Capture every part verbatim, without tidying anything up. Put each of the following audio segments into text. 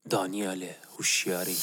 دانیال هوشیاری.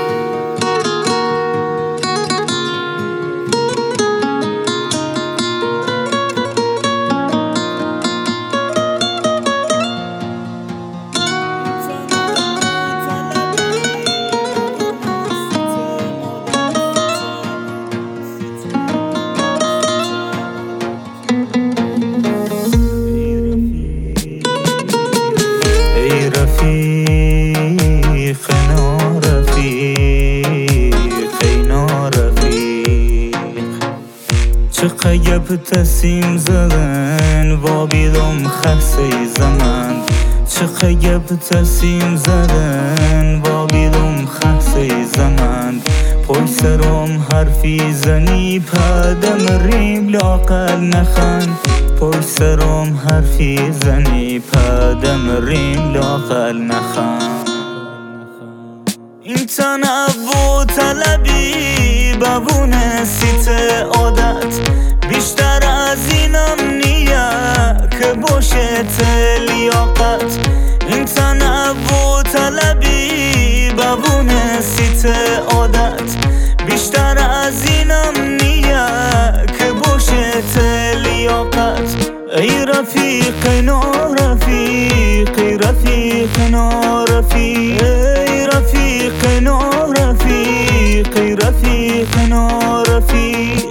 چه قیب تسیم زدن و بیدم خسته زمان چه قیب تسیم زدن و بیدم خسته زمان پای سرم حرفی زنی پدم ریم لاقل نخند پای سرم حرفی زنی پدم ریم لاقل نخند این تنوع طلبی ببونه سیت عادت بیشتر از اینم نیه که باشه لیاقت این تنوع طلبی ببونه سیت عادت بیشتر از اینم نیه که باشه لیاقت ای رفیق نارفیقی رفیق نارفیق ای رفیق نارفیقی رفیق نارفیق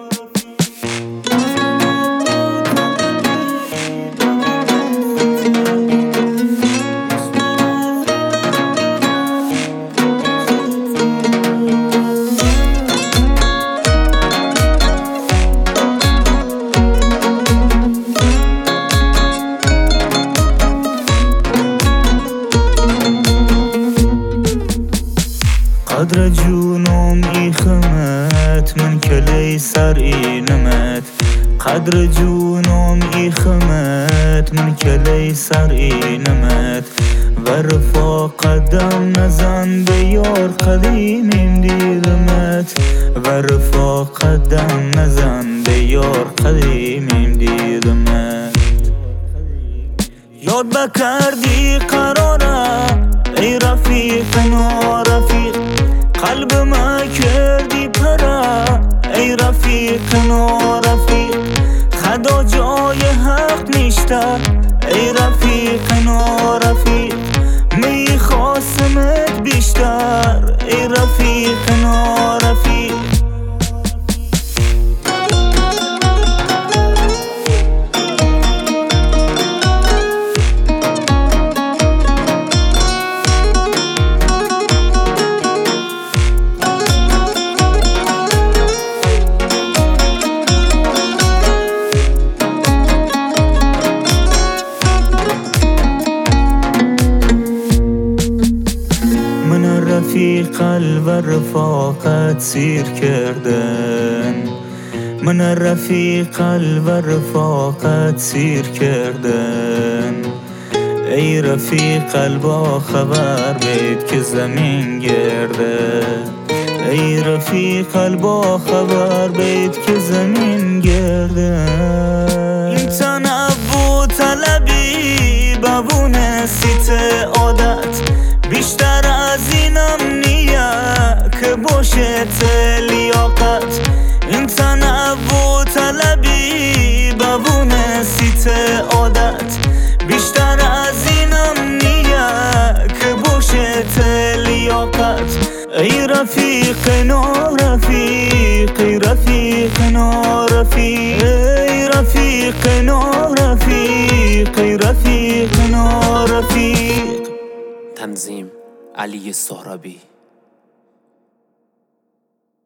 قدر جونم ای خمت من کلی سر ای نمت قدر جونم ای خمت من کلی سر ای نمت و رفا قدم نزن به یار قدیمیم دیدمت و رفا قدم نزن به یار قدیمیم دیدمت یاد بکردی قراره ای رفیق نارفیق قلب ما کردی پره ای رفیق نارفیق خدا جای حق نیشته ای رفیق نارفیق میخواستمت بیشتر ای رفیق نارفیق رفیق قلب رفاقت سیر کردن من رفیق قلب رفاقت سیر کردن ای رفیق قلبا خبر بید که زمین گرده ای رفیق قلبا خبر بید که زمین گرده این تنوع طلبی ببونه سیت عادت بیشتر از اینم نیه که باشه لیاقت این تنوع طلبی ببونه سیت عادت بیشتر از اینم نیه که باشه لیاقت ای رفیق نارفیقی رفیق نارفیق ای رفیق نارفیقی رفیق نارفیق. تنظیم علی سهرابی.